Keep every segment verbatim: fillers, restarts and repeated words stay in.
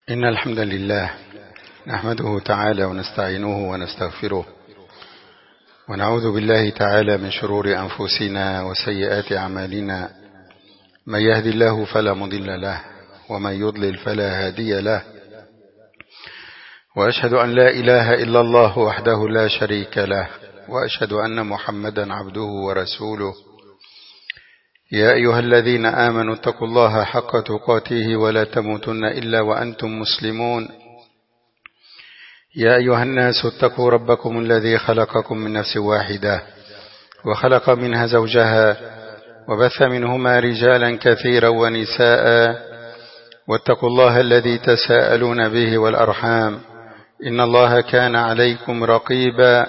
إن الحمد لله نحمده تعالى ونستعينه ونستغفره ونعوذ بالله تعالى من شرور أنفسنا وسيئات أعمالنا. من يهد الله فلا مضل له ومن يضلل فلا هادي له، وأشهد أن لا إله إلا الله وحده لا شريك له، وأشهد أن محمدا عبده ورسوله. يا أيها الذين آمنوا اتقوا الله حق تقاته ولا تموتن إلا وأنتم مسلمون. يا أيها الناس اتقوا ربكم الذي خلقكم من نفس واحدة وخلق منها زوجها وبث منهما رجالا كثيرا ونساء، واتقوا الله الذي تساءلون به والأرحام إن الله كان عليكم رقيبا.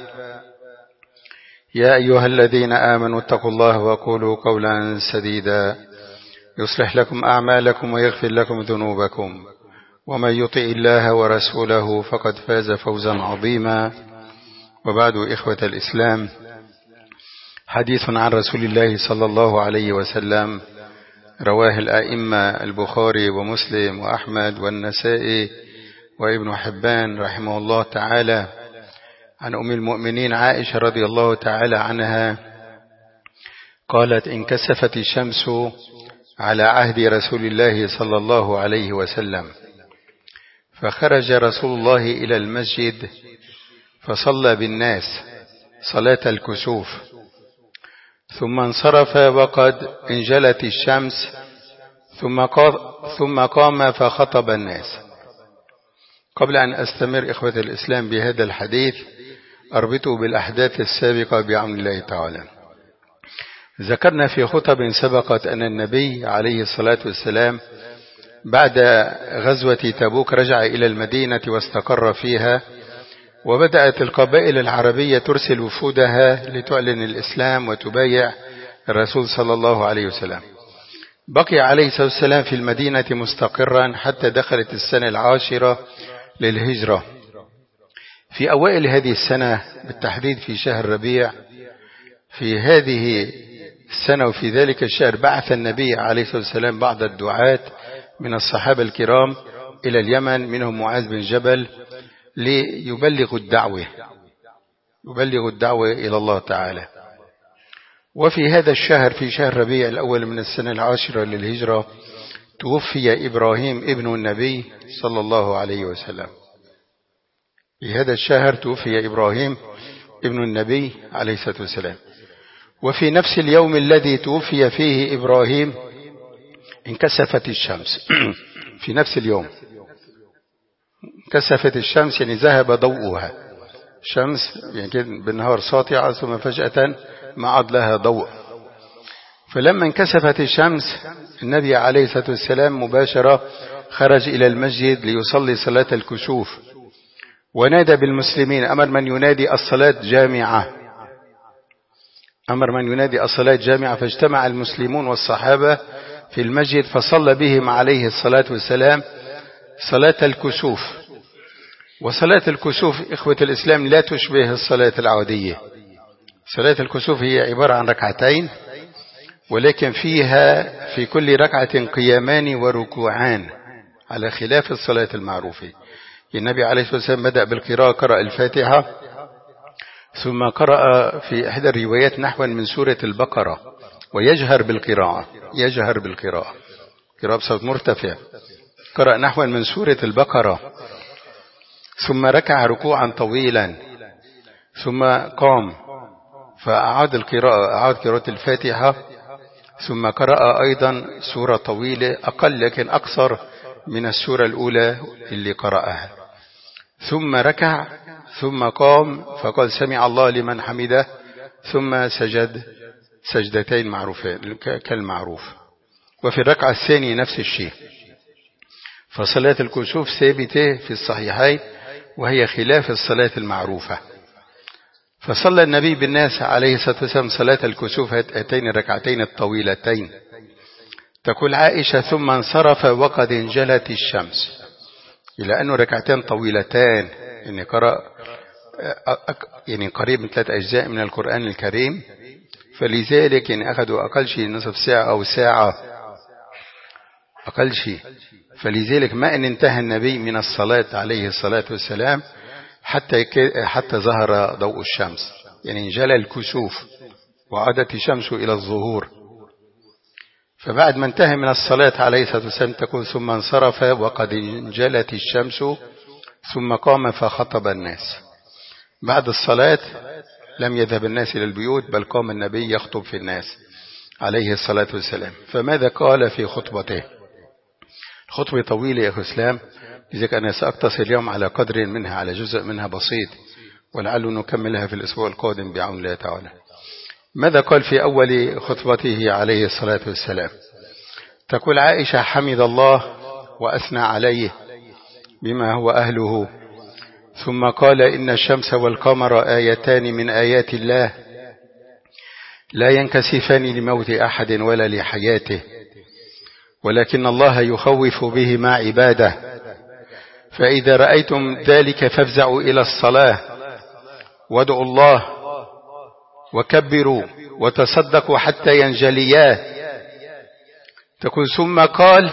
يا أيها الذين آمنوا اتقوا الله وقولوا قولا سديدا يصلح لكم أعمالكم ويغفر لكم ذنوبكم، ومن يطع الله ورسوله فقد فاز فوزا عظيما. وبعد، إخوة الإسلام، حديث عن رسول الله صلى الله عليه وسلم رواه الأئمة البخاري ومسلم وأحمد والنسائي وابن حبان رحمه الله تعالى، عن أم المؤمنين عائشة رضي الله تعالى عنها قالت: انكسفت الشمس على عهد رسول الله صلى الله عليه وسلم، فخرج رسول الله إلى المسجد فصلى بالناس صلاة الكسوف، ثم انصرف وقد انجلت الشمس، ثم قام فخطب الناس. قبل أن أستمر إخوة الإسلام بهذا الحديث، أربطه بالأحداث السابقة بعون الله تعالى. ذكرنا في خطب سبقت أن النبي عليه الصلاة والسلام بعد غزوة تبوك رجع إلى المدينة واستقر فيها، وبدأت القبائل العربية ترسل وفودها لتعلن الإسلام وتبايع الرسول صلى الله عليه وسلم. بقي عليه الصلاة والسلام في المدينة مستقرا حتى دخلت السنة العاشرة للهجرة. في أوائل هذه السنة، بالتحديد في شهر ربيع، في هذه السنة وفي ذلك الشهر، بعث النبي عليه الصلاة والسلام بعض الدعاة من الصحابة الكرام إلى اليمن، منهم معاذ بن جبل، ليبلغوا الدعوة يبلغوا الدعوة إلى الله تعالى. وفي هذا الشهر، في شهر ربيع الأول من السنة العاشرة للهجرة، توفي إبراهيم ابن النبي صلى الله عليه وسلم. في هذا الشهر توفي إبراهيم ابن النبي عليه الصلاة والسلام. وفي نفس اليوم الذي توفي فيه إبراهيم انكسفت الشمس. في نفس اليوم انكسفت الشمس، يعني ذهب ضوءها. الشمس يعني بالنهار ساطعة، ثم فجأة ما عاد لها ضوء. فلما انكسفت الشمس، النبي عليه الصلاة والسلام مباشرة خرج إلى المسجد ليصلي صلاة الكسوف، ونادى بالمسلمين. أمر من ينادي الصلاة جامعة أمر من ينادي الصلاة جامعة فاجتمع المسلمون والصحابة في المسجد، فصلى بهم عليه الصلاة والسلام صلاة الكسوف. وصلاة الكسوف إخوة الإسلام لا تشبه الصلاة العادية. صلاة الكسوف هي عبارة عن ركعتين، ولكن فيها في كل ركعة قيامان وركوعان، على خلاف الصلاة المعروفة. النبي عليه الصلاة والسلام بدأ بالقراءة، قرأ الفاتحة، ثم قرأ في إحدى الروايات نحوا من سورة البقرة، ويجهر بالقراءة يجهر بالقراءة قراءة بصوت مرتفع. قرأ نحوا من سورة البقرة، ثم ركع ركوعا طويلا، ثم قام فأعاد القراءة أعاد قراءة الفاتحة، ثم قرأ أيضا سورة طويلة أقل لكن أقصر من السورة الأولى اللي قرأها، ثم ركع، ثم قام فقال: سمع الله لمن حمده، ثم سجد سجدتين معروفين كالمعروف. وفي الركعة الثانية نفس الشيء. فصلاة الكسوف ثابتة في الصحيحين، وهي خلاف الصلاة المعروفة. فصلى النبي بالناس عليه الصلاة والسلام صلاة الكسوف هاتين الركعتين الطويلتين. تقول عائشة: ثم انصرف وقد انجلت الشمس، إلى أنه ركعتين طويلتان، يعني قرأ يعني قريب من ثلاث أجزاء من القرآن الكريم، فلذلك يعني أخذوا أقل شيء نصف ساعة أو ساعة أقل شيء. فلذلك ما أن انتهى النبي من الصلاة عليه الصلاة والسلام حتى حتى ظهر ضوء الشمس، يعني انجلى الكسوف وعادت الشمس إلى الظهور. فبعد ما انتهى من الصلاة عليه الصلاة والسلام تكون ثم انصرف وقد انجلت الشمس، ثم قام فخطب الناس. بعد الصلاة لم يذهب الناس إلى البيوت، بل قام النبي يخطب في الناس عليه الصلاة والسلام. فماذا قال في خطبته؟ الخطبة طويلة يا أخي الإسلام، لذلك أنا سأقتصر اليوم على قدر منها، على جزء منها بسيط، ولعل نكملها في الأسبوع القادم بعون الله تعالى. ماذا قال في أول خطبته عليه الصلاة والسلام؟ تقول عائشة: حمد الله وأثنى عليه بما هو أهله، ثم قال: إن الشمس والقمر آيتان من آيات الله لا ينكسفان لموت أحد ولا لحياته، ولكن الله يخوف بهما عباده، فإذا رأيتم ذلك فافزعوا إلى الصلاة وادعوا الله وكبروا وتصدقوا حتى ينجلياه. تقول ثم قال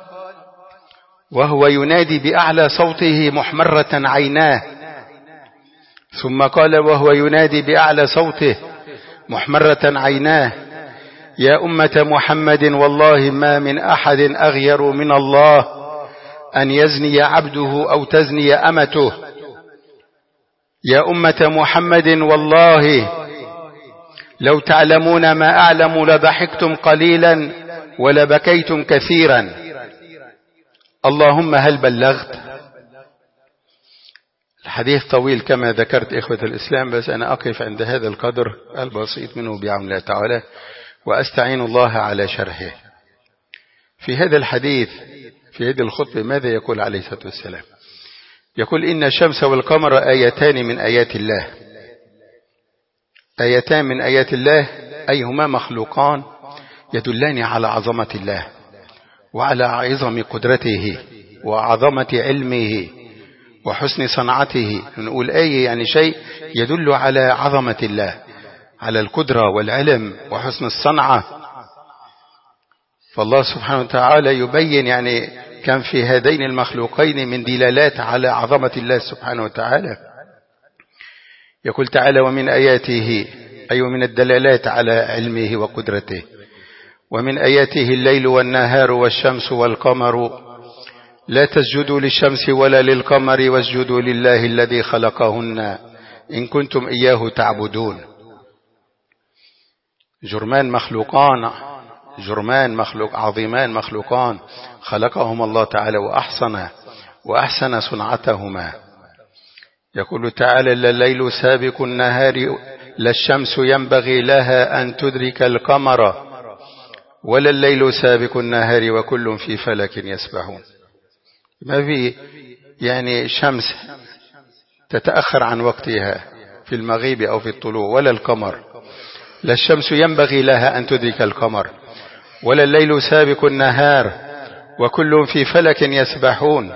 وهو ينادي بأعلى صوته محمرة عيناه، ثم قال وهو ينادي بأعلى صوته محمرة عيناه: يا أمة محمد والله ما من أحد أغير من الله أن يزني عبده أو تزني أمته. يا أمة محمد والله لو تعلمون ما أعلم لضحكتم قليلا ولبكيتم كثيرا. اللهم هل بلغت؟ الحديث طويل كما ذكرت إخوة الإسلام، بس أنا أقف عند هذا القدر البسيط منه بعون الله تعالى، وأستعين الله على شرحه. في هذا الحديث في هذه الخطبة ماذا يقول عليه الصلاة والسلام؟ يقول: إن الشمس والقمر آيتان من آيات الله. آيتان من آيات الله أي هما مخلوقان يدلان على عظمة الله وعلى عظم قدرته وعظمة علمه وحسن صنعته. نقول آية يعني شيء يدل على عظمة الله، على القدرة والعلم وحسن الصنعة. فالله سبحانه وتعالى يبين يعني كان في هذين المخلوقين من دلالات على عظمة الله سبحانه وتعالى. يقول تعالى: ومن آياته أي من الدلالات على علمه وقدرته، ومن آياته الليل والنهار والشمس والقمر لا تسجدوا للشمس ولا للقمر واسجدوا لله الذي خلقهن إن كنتم إياه تعبدون. جرمان مخلوقان جرمان مخلوق عظيمان مخلوقان خلقهم الله تعالى وأحسن وأحسن صنعتهما. يقول تعالى: لا الليل سابق النهار لا الشمس ينبغي لها أن تدرك القمر ولا الليل سابق النهار وكل في فلك يسبحون. ما في يعني شمس تتأخر عن وقتها في المغيب أو في الطلوع، ولا القمر. لا الشمس ينبغي لها أن تدرك القمر ولا الليل سابق النهار وكل في فلك يسبحون.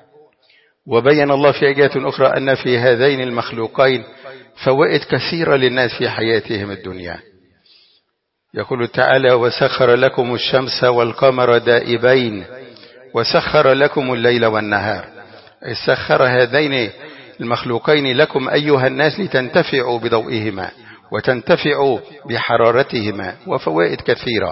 وبين الله في آيات أخرى أن في هذين المخلوقين فوائد كثيرة للناس في حياتهم الدنيا. يقول تعالى: وسخر لكم الشمس والقمر دائبين وسخر لكم الليل والنهار. أي سخر هذين المخلوقين لكم أيها الناس لتنتفعوا بضوئهما وتنتفعوا بحرارتهما، وفوائد كثيرة.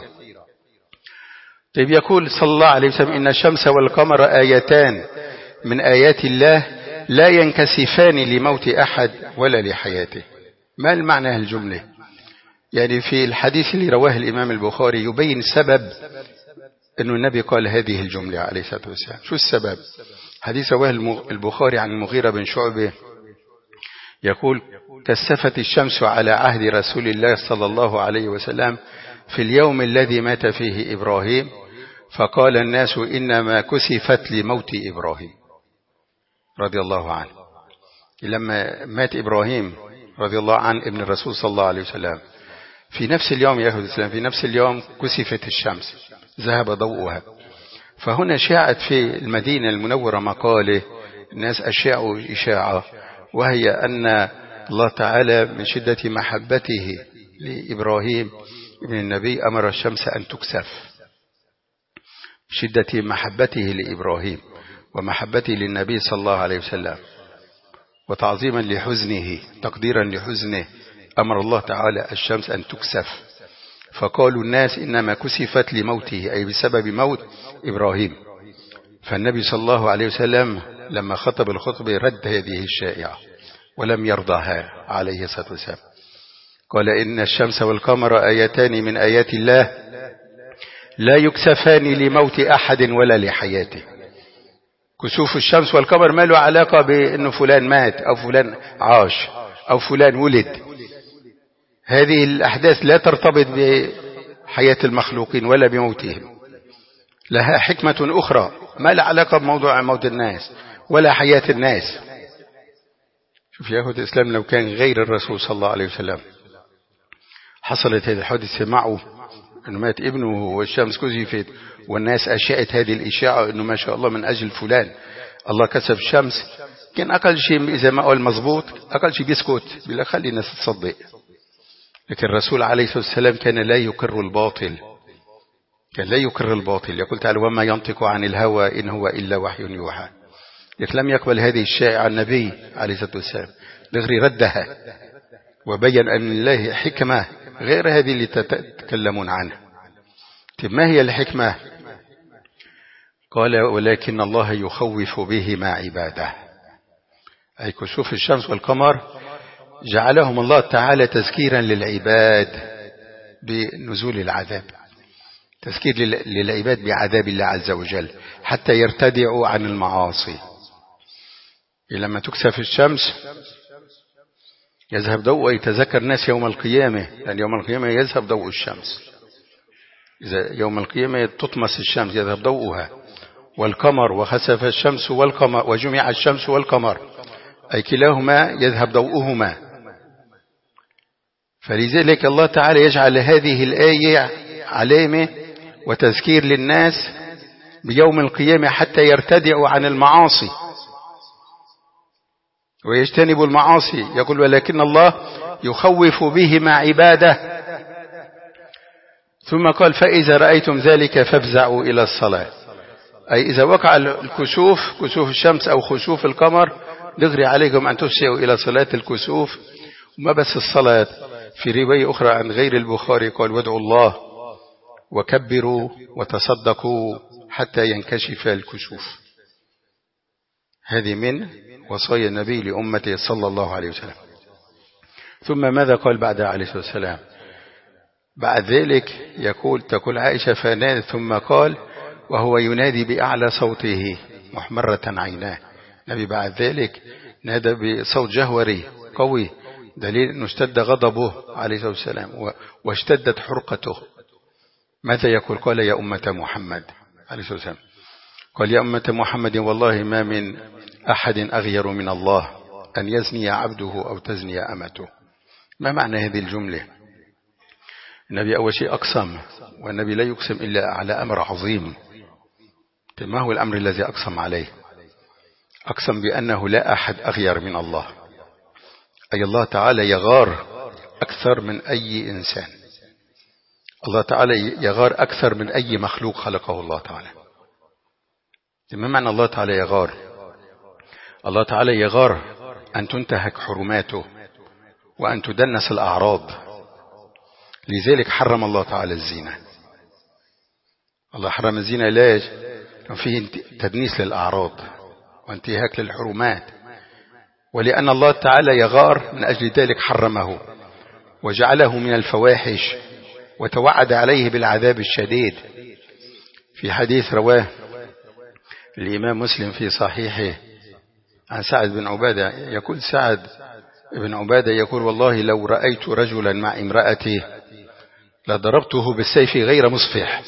طيب يقول صلى الله عليه وسلم: إن الشمس والقمر آيتان من آيات الله لا ينكسفان لموت أحد ولا لحياته. ما المعنى الجملة؟ يعني في الحديث اللي رواه الإمام البخاري يبين سبب أن النبي قال هذه الجملة عليه الصلاة والسلام. شو السبب؟ حديث رواه البخاري عن المغيرة بن شعبة يقول: كسفت الشمس على عهد رسول الله صلى الله عليه وسلم في اليوم الذي مات فيه إبراهيم، فقال الناس: إنما كسفت لموت إبراهيم رضي الله عنه. لما مات إبراهيم رضي الله عنه ابن الرسول صلى الله عليه وسلم، في نفس اليوم يا أخوة الإسلام في نفس اليوم كسفت الشمس، ذهب ضوءها. فهنا شاعت في المدينة المنورة مقالة الناس أشاعوا إشاعة، وهي أن الله تعالى من شدة محبته لإبراهيم ابن النبي أمر الشمس أن تكسف. شدة محبته لإبراهيم ومحبته للنبي صلى الله عليه وسلم وتعظيما لحزنه تقديرا لحزنه أمر الله تعالى الشمس أن تكسف، فقالوا الناس إنما كسفت لموته أي بسبب موت إبراهيم. فالنبي صلى الله عليه وسلم لما خطب الخطبة رد هذه الشائعة ولم يرضاها عليه الصلاة والسلام، قال إن الشمس والقمر آيتان من آيات الله لا يكسفان لموت أحد ولا لحياته. كسوف الشمس والقمر ما له علاقة بأنه فلان مات أو فلان عاش أو فلان ولد، هذه الأحداث لا ترتبط بحياة المخلوقين ولا بموتهم، لها حكمة أخرى ما لها علاقة بموضوع موت الناس ولا حياة الناس. شوف يا أخوة الإسلام، لو كان غير الرسول صلى الله عليه وسلم حصلت هذه الحادثة معه أنه مات ابنه والشمس كسفت والناس أشاءت هذه الإشاعة أنه ما شاء الله من أجل فلان الله كسف الشمس، كان أقل شيء إذا ما قال مظبوط أقل شيء بيسكت بيقول خلي الناس تصدق. لكن الرسول عليه الصلاة والسلام كان لا يقر الباطل، كان لا يقر الباطل، يقول تعالى وما ينطق عن الهوى إن هو إلا وحي يوحى. لكن لم يقبل هذه الشائعة النبي عليه الصلاة والسلام، دغري ردها وبين أن الله حكمة غير هذه اللي تتكلمون عنها. طيب ما هي الحكمة؟ قال ولكن الله يخوف بهما عباده، أي كسوف الشمس والقمر جعلهم الله تعالى تذكيرا للعباد بنزول العذاب، تذكير للعباد بعذاب الله عز وجل حتى يرتدعوا عن المعاصي. لما تكسف الشمس يذهب ضوء، يتذكر الناس يوم القيامة، لأن يوم القيامة يذهب ضوء الشمس، إذا يوم القيامة تطمس الشمس يذهب ضوءها. والقمر وخسف الشمس والقمر وجمع الشمس والقمر أي كلاهما يذهب ضوءهما. فلذلك الله تعالى يجعل هذه الآية علامة وتذكير للناس بيوم القيامة حتى يرتدعوا عن المعاصي ويجتنبوا المعاصي. يقول ولكن الله يخوف بهما عباده، ثم قال فإذا رأيتم ذلك فافزعوا إلى الصلاة، أي إذا وقع الكسوف كسوف الشمس أو خسوف القمر دغري عليكم أن تفزعوا إلى صلاة الكسوف. وما بس الصلاة، في رواية أخرى عن غير البخاري قال وادعوا الله وكبروا وتصدقوا حتى ينكشف الكسوف. هذه من وصايا النبي لأمته صلى الله عليه وسلم. ثم ماذا قال بعدها عليه الصلاة والسلام؟ بعد ذلك يقول تقول عائشة فنادى ثم قال وهو ينادي بأعلى صوته محمرة عيناه. النبي بعد ذلك نادى بصوت جهوري قوي، دليل أنه اشتد غضبه عليه الصلاة والسلام واشتدت حرقته. ماذا يقول؟ قال يا أمة محمد عليه الصلاة والسلام، قال يا أمة محمد والله ما من أحد أغير من الله أن يزني عبده أو تزني أمته. ما معنى هذه الجملة؟ النبي أول شيء أقسم، والنبي لا يقسم إلا على أمر عظيم. ما هو الأمر الذي أقسم عليه؟ أقسم بأنه لا أحد أغير من الله، أي الله تعالى يغار أكثر من أي إنسان، الله تعالى يغار أكثر من أي مخلوق خلقه الله تعالى. ما معنى الله تعالى يغار؟ الله تعالى يغار أن تنتهك حرماته وأن تدنس الأعراض، لذلك حرم الله تعالى الزنا. الله حرم الزنا علاج فيه تدنيس للأعراض وانتهاك للحرمات، ولأن الله تعالى يغار من أجل ذلك حرمه وجعله من الفواحش وتوعد عليه بالعذاب الشديد. في حديث رواه الإمام مسلم في صحيحه عن سعد بن عبادة، يقول سعد بن عبادة يقول والله لو رأيت رجلا مع امرأته لضربته بالسيف غير مصفح.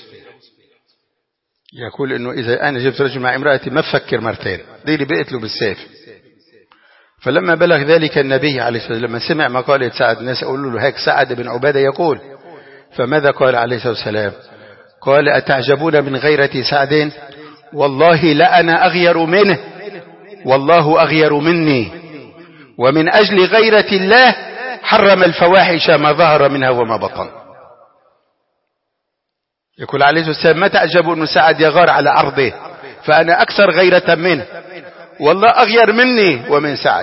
يقول انه اذا انا جبت رجل مع امرأتي ما بفكر مرتين، دي اللي بقتله بالسيف. فلما بلغ ذلك النبي عليه الصلاة والسلام لما سمع مقالة سعد الناس قالوا له هيك سعد بن عبادة يقول، فماذا قال عليه الصلاة والسلام؟ قال أتعجبون من غيرة سعد؟ والله لأنا أغير منه والله أغير مني، ومن أجل غيرة الله حرم الفواحش ما ظهر منها وما بطن. يقول عليه الصلاة والسلام: ما تعجبوا أن سعد يغار على أرضه فأنا أكثر غيرة منه، والله أغير مني ومن سعد.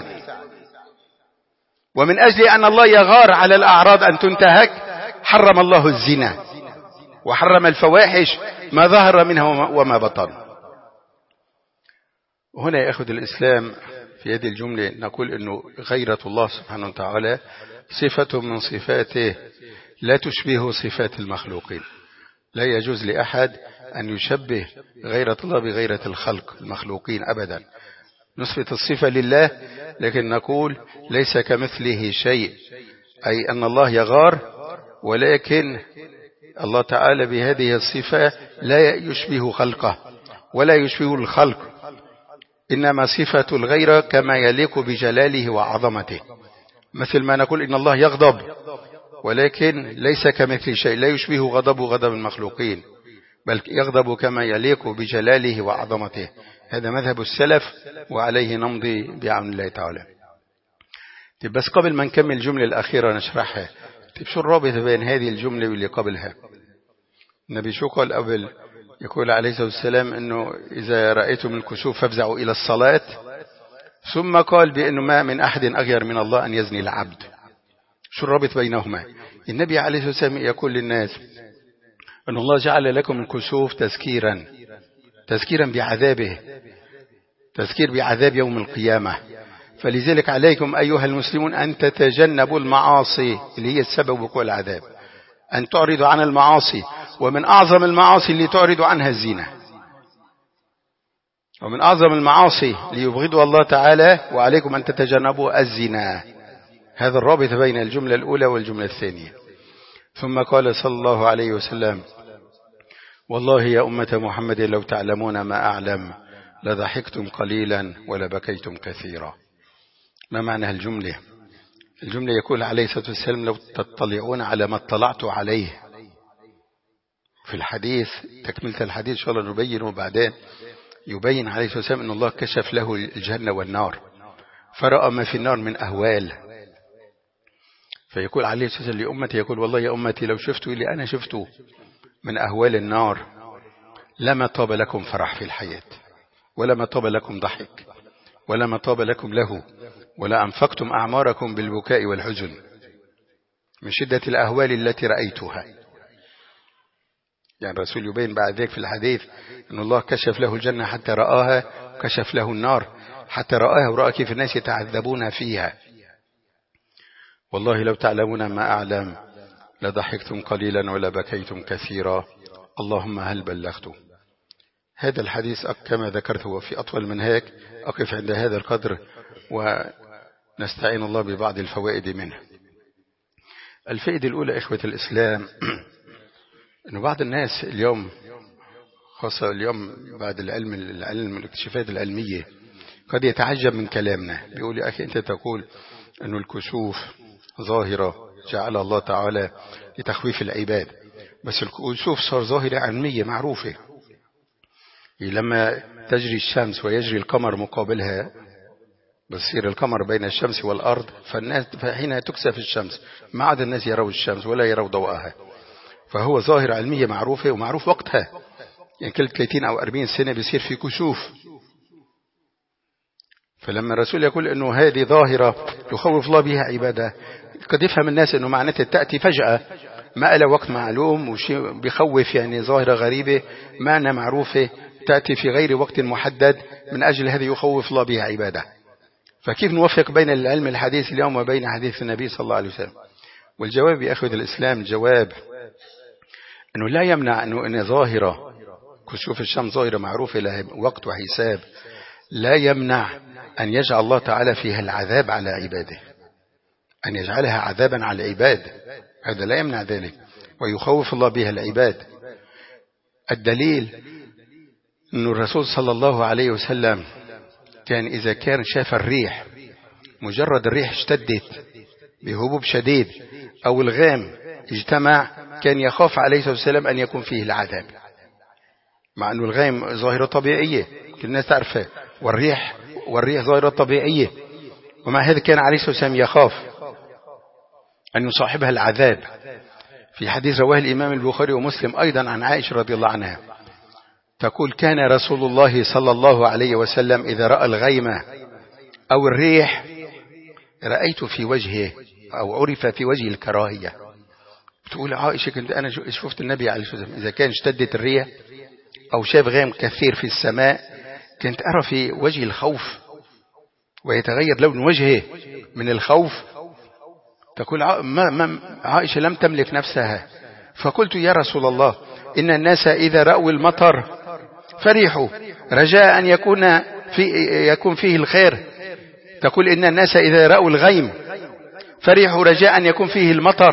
ومن أجل أن الله يغار على الأعراض أن تنتهك حرم الله الزنا وحرم الفواحش ما ظهر منها وما بطن. هنا يأخذ الإسلام في هذه الجملة نقول أنه غيرة الله سبحانه وتعالى صفة من صفاته لا تشبه صفات المخلوقين. لا يجوز لأحد أن يشبه غيرة الله بغيرة الخلق المخلوقين أبدا. نثبت الصفة لله لكن نقول ليس كمثله شيء، أي أن الله يغار، ولكن الله تعالى بهذه الصفة لا يشبه خلقه ولا يشبه الخلق، إنما صفة الغيرة كما يليق بجلاله وعظمته. مثل ما نقول إن الله يغضب، ولكن ليس كمثل شيء، لا يشبه غضب غضب المخلوقين، بل يغضب كما يليق بجلاله وعظمته. هذا مذهب السلف وعليه نمضي بعون الله تعالى. طيب بس قبل ما نكمل الجملة الأخيرة نشرحها، طيب شو الرابط بين هذه الجملة واللي قبلها؟ النبي شو قال قبل؟ يقول عليه الصلاة والسلام أنه إذا رأيتم الكسوف فافزعوا إلى الصلاة، ثم قال بأنه ما من أحد أغير من الله أن يزني العبد. شو الرابط بينهما؟ النبي عليه الصلاة والسلام يقول للناس أن الله جعل لكم الكسوف تذكيرا تذكيرا بعذابه، تذكير بعذاب يوم القيامة. فلذلك عليكم أيها المسلمون أن تتجنبوا المعاصي اللي هي السبب وقوع العذاب، أن تعرضوا عن المعاصي، ومن أعظم المعاصي اللي تعرضوا عنها الزنا، ومن أعظم المعاصي ليبغضوا الله تعالى وعليكم أن تتجنبوا الزنا. هذا الرابط بين الجملة الأولى والجملة الثانية. ثم قال صلى الله عليه وسلم: والله يا أمة محمد لو تعلمون ما أعلم لضحكتم قليلا ولبكيتم كثيرا. ما معنى الجملة؟ الجملة يقول عليه الصلاة والسلام: لو تطلعون على ما اطلعت عليه في الحديث، تكملة الحديث إن شاء الله نبينه بعدين، يبين عليه الصلاة والسلام أن الله كشف له الجنة والنار، فرأى ما في النار من أهوال. فيقول عليه الصلاة والسلام لأمتي، يقول: والله يا أمتي لو شفتوا اللي أنا شفته من أهوال النار لما طاب لكم فرح في الحياة، ولما طاب لكم ضحك، ولما طاب لكم له، ولا أنفقتم أعماركم بالبكاء والحزن من شدة الأهوال التي رأيتها. يعني الرسول يبين بعد ذلك في الحديث أن الله كشف له الجنة حتى رآها، وكشف له النار حتى رآها، ورأى كيف الناس يتعذبون فيها. والله لو تعلمون ما أعلم لضحكتم قليلا ولا بكيتم كثيرا. اللهم هل بلغت؟ هذا الحديث كما ذكرت هو في أطول من هيك، أقف عند هذا القدر ونستعين الله ببعض الفوائد منه. الفائدة الأولى إخوة الإسلام أنه بعض الناس اليوم، خاصة اليوم بعد العلم العلم الاكتشافات العلمية، قد يتعجب من كلامنا. بيقول: يا أخي أنت تقول أنه الكسوف ظاهرة جعل الله تعالى لتخويف العباد، بس الكسوف صار ظاهرة علمية معروفة. لما تجري الشمس ويجري القمر مقابلها، بصير القمر بين الشمس والأرض، فالناس حين تكسف الشمس ما عاد الناس يروا الشمس ولا يروا ضوءها، فهو ظاهرة علمية معروفة ومعروف وقتها. يعني كل ثلاثين أو أربعين سنة بيصير في كسوف. فلما الرسول يقول أنه هذه ظاهرة يخوف الله بها عباده، قد يفهم الناس أنه معناتها تأتي فجأة ما له وقت معلوم، وشيء بيخوف، يعني ظاهرة غريبة معنى معروفة تأتي في غير وقت محدد، من أجل هذا يخوف الله بها عباده. فكيف نوفق بين العلم الحديث اليوم وبين حديث النبي صلى الله عليه وسلم؟ والجواب يا أخوة الإسلام، الجواب أنه لا يمنع أنه إن ظاهرة كسوف الشمس ظاهرة معروفة لها وقت وحساب، لا يمنع أن يجعل الله تعالى فيها العذاب على عباده، أن يجعلها عذابا على العباد، هذا لا يمنع ذلك، ويخوف الله بها العباد. الدليل أن الرسول صلى الله عليه وسلم كان إذا كان شاف الريح، مجرد الريح اشتدت بهبوب شديد أو الغام اجتمع، كان يخاف عليه الصلاة والسلام أن يكون فيه العذاب، مع أنه الغام ظاهرة طبيعية كل الناس تعرفها، والريح والريح ظاهرة طبيعية، ومع هذا كان عليه الصلاة والسلام يخاف أن يصاحبها العذاب. في حديث رواه الإمام البخاري ومسلم أيضا عن عائشة رضي الله عنها تقول كان رسول الله صلى الله عليه وسلم إذا رأى الغيم أو الريح رأيت في وجهه أو عرف في وجه الكراهية. تقول عائشة كنت أنا شفت النبي عليه الصلاة والسلام إذا كان اشتدت الريح أو شاف غيم كثير في السماء كنت أرى في وجه الخوف ويتغير لون وجهه من الخوف. تقول عائشة لم تملك نفسها فقلت يا رسول الله إن الناس إذا رأوا المطر فرحوا رجاء أن يكون, في يكون فيه الخير. تقول إن الناس إذا رأوا الغيم فرحوا رجاء أن يكون فيه المطر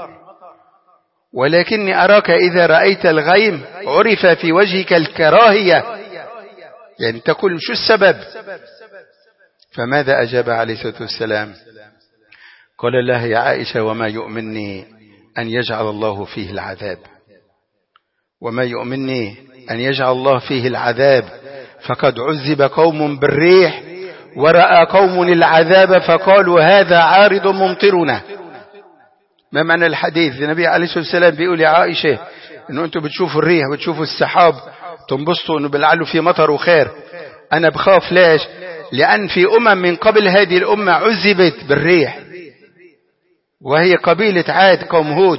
ولكني أراك إذا رأيت الغيم عرف في وجهك الكراهية. يعني تقول شو السبب؟ فماذا أجاب عليه الصلاة والسلام؟ قال الله يا عائشة وما يؤمنني أن يجعل الله فيه العذاب وما يؤمنني أن يجعل الله فيه العذاب فقد عذب قوم بالريح ورأى قوم العذاب فقالوا هذا عارض ممطرنا. ما معنى الحديث؟ النبي عليه الصلاة والسلام بيقول يا عائشة إنه أنتم بتشوفوا الريح بتشوفوا السحاب تنبسطوا إنه بلعلوا في مطر وخير. أنا بخاف ليش؟ لأن في أمم من قبل هذه الأمة عذبت بالريح وهي قبيلة عاد قوم هود.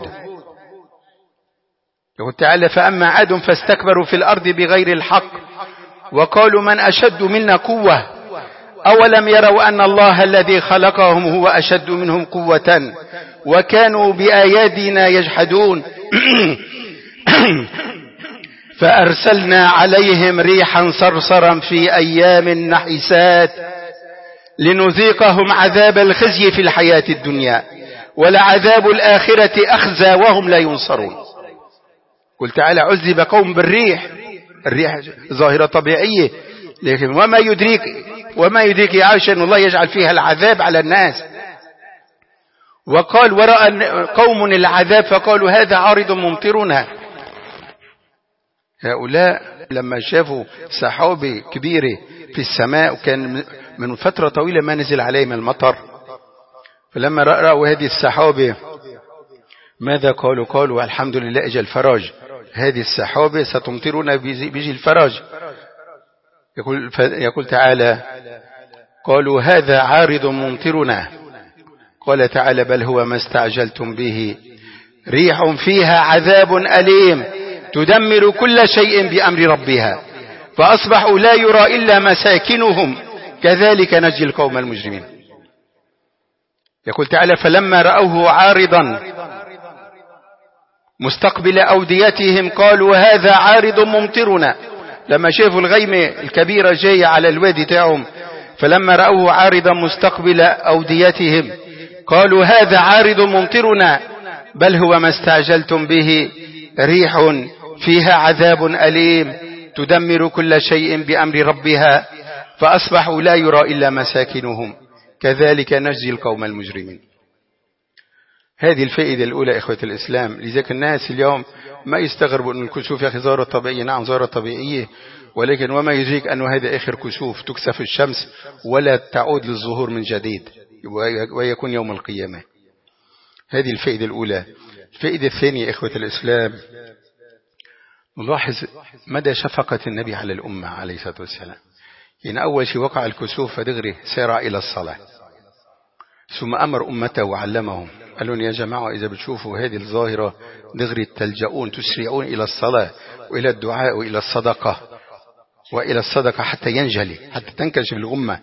يقول تعالى فأما عاد فاستكبروا في الأرض بغير الحق وقالوا من أشد منا قوة أولم يروا أن الله الذي خلقهم هو أشد منهم قوة وكانوا بآياتنا يجحدون فأرسلنا عليهم ريحا صرصرا في أيام نحسات لنذيقهم عذاب الخزي في الحياة الدنيا ولعذاب الآخرة أخزى وهم لا ينصرون. قل تعالى عذب قوم بالريح. الريح ظاهرة طبيعية لكن وما يدريك وما يدريك يا عائشة أن الله يجعل فيها العذاب على الناس. وقال ورأى قوم العذاب فقالوا هذا عارض ممطرنا. هؤلاء لما شافوا سحابة كبيرة في السماء وكان من فترة طويلة ما نزل عليهم المطر فلما رأوا هذه السحابة ماذا قالوا؟ قالوا الحمد لله اجى الفرج هذه السحابة ستمطرنا بيجي الفرج. يقول, يقول تعالى قالوا هذا عارض ممطرنا قال تعالى بل هو ما استعجلتم به ريح فيها عذاب أليم تدمر كل شيء بأمر ربها فأصبحوا لا يرى إلا مساكنهم كذلك نجزي القوم المجرمين. يقول تعالى فلما رأوه عارضا مستقبل أوديتهم قالوا هذا عارض ممطرنا. لما شافوا الغيمة الكبيرة جاية على الوادي تاعهم فلما رأوه عارضا مستقبل أوديتهم قالوا هذا عارض ممطرنا بل هو ما استعجلتم به ريح فيها عذاب أليم تدمر كل شيء بأمر ربها فأصبحوا لا يرى إلا مساكنهم كذلك نجزي القوم المجرمين. هذه الفائدة الأولى إخوة الإسلام. لذلك الناس اليوم ما يستغربوا أن الكسوف يا أخي ظاهرة طبيعية. نعم ظاهرة طبيعية ولكن وما يدريك أنه هذا آخر كسوف تكسف الشمس ولا تعود للظهور من جديد ويكون يوم القيامة. هذه الفائدة الأولى. الفائدة الثانية إخوة الإسلام نلاحظ مدى شفقة النبي على الأمة عليه الصلاة والسلام. يعني أول شيء وقع الكسوف فدغري سارع إلى الصلاة ثم أمر أمته وعلمهم قالوا يا جماعة إذا بتشوفوا هذه الظاهرة دغري تلجؤون تسرعون إلى الصلاة وإلى الدعاء وإلى الصدقة وإلى الصدقة حتى ينجلي حتى تنكشف الغمة.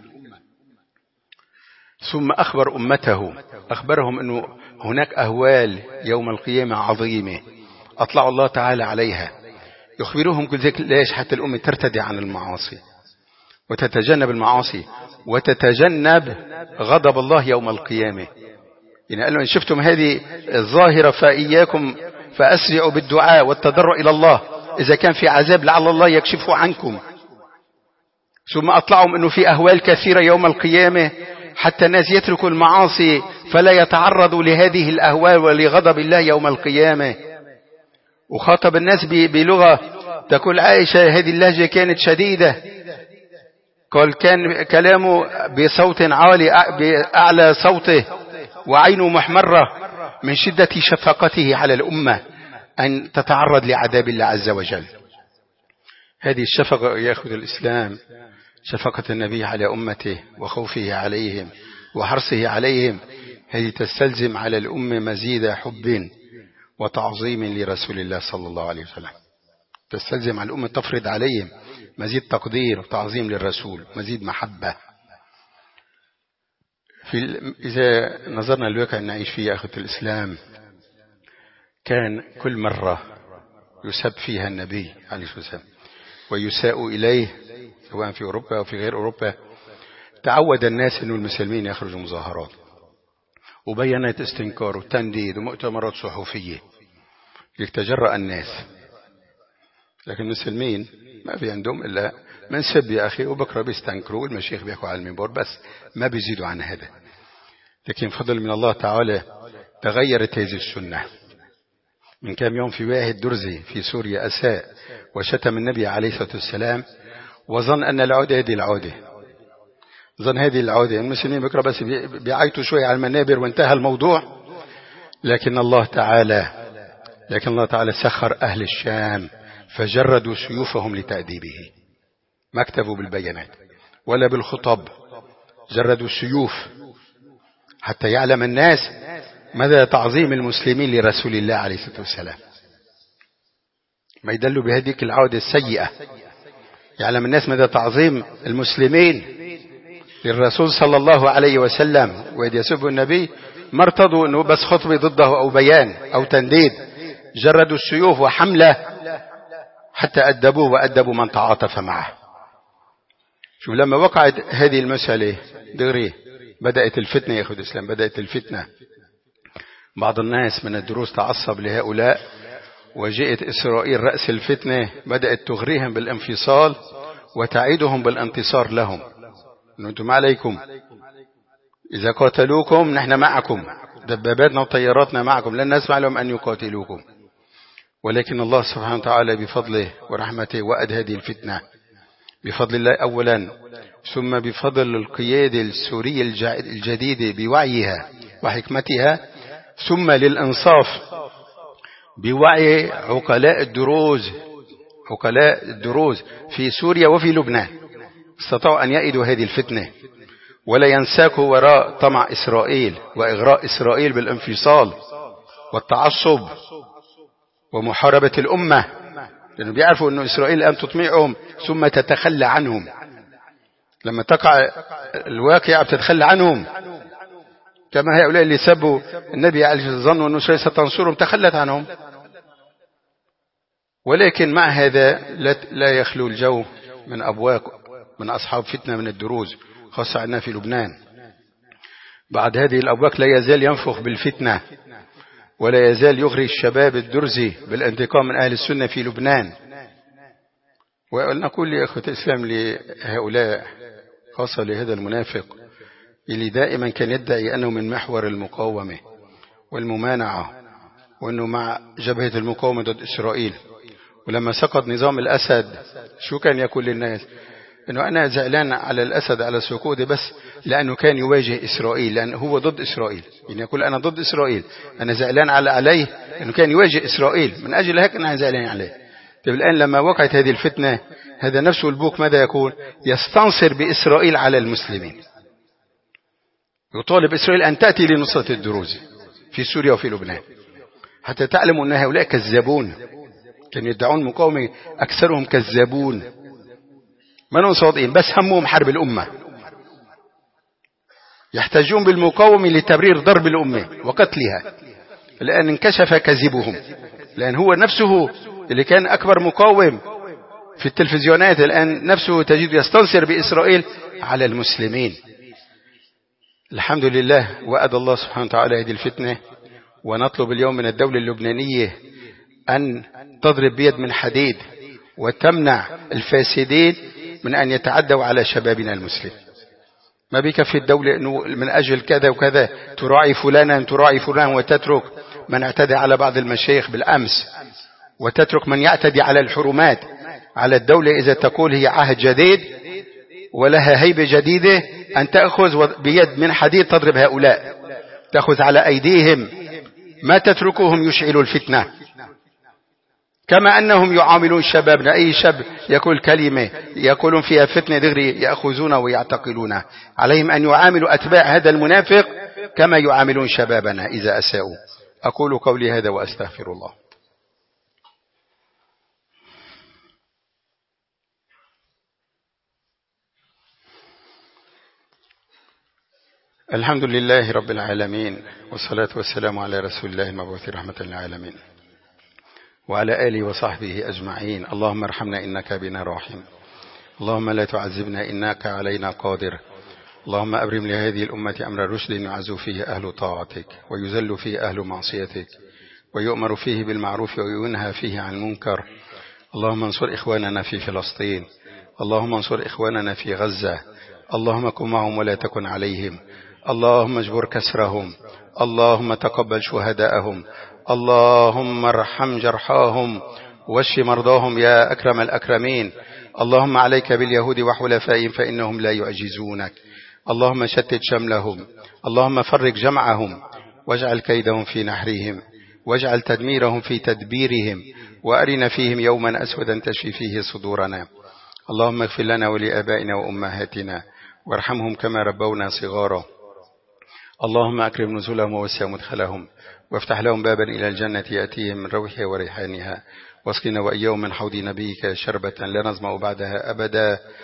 ثم أخبر أمته أخبرهم أنه هناك أهوال يوم القيامة عظيمة أطلع الله تعالى عليها يخبرهم كل ذلك ليش حتى الأمة ترتدع عن المعاصي وتتجنب المعاصي وتتجنب غضب الله يوم القيامة. يعني قالوا إن شفتم هذه الظاهرة فإياكم فأسرعوا بالدعاء والتضرع إلى الله إذا كان في عذاب لعل الله يكشفه عنكم. ثم أطلعهم أنه في أهوال كثيرة يوم القيامة حتى الناس يتركوا المعاصي فلا يتعرضوا لهذه الأهوال ولغضب الله يوم القيامة. وخاطب الناس بلغة تقول عائشة هذه اللهجة كانت شديدة قال كان كلامه بصوت عالي بأعلى صوته وعينه محمرة من شدة شفقته على الأمة أن تتعرض لعذاب الله عز وجل. هذه الشفقة يأخذ الإسلام، شفقة النبي على أمته وخوفه عليهم وحرصه عليهم، هذه تستلزم على الأمة مزيد حب وتعظيم لرسول الله صلى الله عليه وسلم. تستلزم على الأمة تفرض عليهم مزيد تقدير وتعظيم للرسول، مزيد محبة. في إذا نظرنا للواقع نعيش فيه أخوة الإسلام، كان كل مرة يسب فيها النبي عليه الصلاة والسلام ويساء إليه سواء في أوروبا أو في غير أوروبا، تعود الناس أن المسلمين يخرجوا مظاهرات وبيانات استنكار وتنديد ومؤتمرات صحفية ليتجرأ الناس. لكن المسلمين ما في عندهم إلا من سب يا أخي، وبكرة بيستنكروا والمشايخ بيحكوا على المنبر بس، ما بيزيدوا عن هذا. لكن فضل من الله تعالى تغيرت هذه السنة. من كام يوم في واحد درزي في سوريا أساء وشتم النبي عليه الصلاة والسلام وظن أن العودة هذه العودة ظن هذه العودة المسلمين بكرة بس بيعيطوا شوية على المنابر وانتهى الموضوع. لكن الله تعالى لكن الله تعالى سخر أهل الشام فجردوا سيوفهم لتأديبه، ما اكتفوا بالبيانات ولا بالخطب، جردوا السيوف حتى يعلم الناس مدى تعظيم المسلمين لرسول الله عليه الصلاة والسلام. ما يدلوا بهذه العودة السيئة، يعلم الناس مدى تعظيم المسلمين للرسول صلى الله عليه وسلم. وإذ يسب النبي ما ارتضوا أنه بس خطبة ضده أو بيان أو تنديد، جردوا السيوف وحملة حتى أدبوه وأدبوا من تعاطف معه. شوف لما وقعت هذه المسألة دغري بدأت الفتنة يا أخوة الإسلام، بدأت الفتنة. بعض الناس من الدروس تعصب لهؤلاء، وجاءت إسرائيل رأس الفتنة بدأت تغريهم بالانفصال وتعيدهم بالانتصار لهم. أنتم عليكم، إذا قاتلوكم نحن معكم، دباباتنا وطياراتنا معكم، لن نسمع لهم أن يقاتلوكم. ولكن الله سبحانه وتعالى بفضله ورحمته وأد هذه الفتنة بفضل الله أولا، ثم بفضل القيادة السورية الجديدة بوعيها وحكمتها، ثم للإنصاف بوعي عقلاء الدروز عقلاء الدروز في سوريا وفي لبنان، استطاعوا أن يأيدوا هذه الفتنة ولا ينساكوا وراء طمع إسرائيل وإغراء إسرائيل بالانفصال والتعصب ومحاربة الأمة، لأنه بيعرفوا أن إسرائيل الآن تطمعهم ثم تتخلى عنهم. لما تقع الواقع بتتخلى عنهم، كما هؤلاء اللي سبوا النبي عليه الصلاة والسلام ظنوا أنه شيء ستنصرهم، تخلت عنهم. ولكن مع هذا لا يخلو الجو من أبواق من أصحاب فتنة من الدروز، خاصة عندنا في لبنان. بعد هذه الأبواق لا يزال ينفخ بالفتنة ولا يزال يغري الشباب الدرزي بالانتقام من أهل السنة في لبنان. ونقول يا أخوة الإسلام لهؤلاء، خاصة لهذا المنافق اللي دائما كان يدعي أنه من محور المقاومة والممانعة وأنه مع جبهة المقاومة ضد إسرائيل، ولما سقط نظام الأسد شو كان يقول للناس؟ أنه أنا زعلان على الأسد على سقوطه بس لأنه كان يواجه إسرائيل، لأنه هو ضد إسرائيل. يعني يقول أنا ضد إسرائيل، أنا زعلان على عليه لأنه كان يواجه إسرائيل، من أجل هيك أنا زعلان عليه. طيب الآن لما وقعت هذه الفتنة، هذا نفسه البوك ماذا يقول؟ يستنصر بإسرائيل على المسلمين، يطالب إسرائيل أن تأتي لنصرة الدروز في سوريا وفي لبنان، حتى تعلموا أن هؤلاء كذابون، كانوا يدعون مقاومة، أكثرهم كذابون ما هم صادقين، بس همهم حرب الأمة، يحتاجون بالمقاومة لتبرير ضرب الأمة وقتلها. الآن انكشف كذبهم، لأن هو نفسه اللي كان أكبر مقاوم في التلفزيونات الآن نفسه تجد يستنصر بإسرائيل على المسلمين. الحمد لله وأد الله سبحانه وتعالى هذه الفتنة، ونطلب اليوم من الدولة اللبنانية أن تضرب بيد من حديد وتمنع الفاسدين من أن يتعدوا على شبابنا المسلم. ما بيكفي الدولة أنه من أجل كذا وكذا تراعي فلانا تراعي فلان وتترك من اعتدى على بعض المشايخ بالأمس، وتترك من يعتدي على الحرمات. على الدولة إذا تقول هي عهد جديد ولها هيبة جديدة أن تأخذ بيد من حديد تضرب هؤلاء، تأخذ على أيديهم ما تتركوهم يشعلوا الفتنة، كما أنهم يعاملون شبابنا. أي شاب يقول كلمة يقولون فيها فتنة دغري يأخذونه ويعتقلونه. عليهم أن يعاملوا أتباع هذا المنافق كما يعاملون شبابنا إذا أساءوا. أقول قولي هذا وأستغفر الله. الحمد لله رب العالمين، والصلاة والسلام على رسول الله المبعوث رحمة للعالمين وعلى آله وصحبه أجمعين. اللهم ارحمنا إنك بنا راحم، اللهم لا تعذبنا إنك علينا قادر. اللهم أبرم لهذه الأمة أمر رشد يعز فيه أهل طاعتك ويذل فيه أهل معصيتك ويؤمر فيه بالمعروف وينهى فيه عن المنكر. اللهم انصر إخواننا في فلسطين، اللهم انصر إخواننا في غزة، اللهم كن معهم ولا تكن عليهم، اللهم اجبر كسرهم، اللهم تقبل شهداءهم، اللهم ارحم جرحاهم واشف مرضاهم يا أكرم الأكرمين. اللهم عليك باليهود وحلفائهم فإنهم لا يعجزونك. اللهم شتت شملهم، اللهم فرق جمعهم واجعل كيدهم في نحرهم واجعل تدميرهم في تدبيرهم، وأرنا فيهم يوما أسودا تشفي فيه صدورنا. اللهم اغفر لنا ولآبائنا وأمهاتنا وارحمهم كما ربونا صغارا. اللهم أكرم نزلهم ووسع مدخلهم وافتح لهم بابا إلى الجنة يأتيهم من روحها وريحانها، واسقنا وإياهم من حوض نبيك شربة لا نظمأ بعدها أبدا.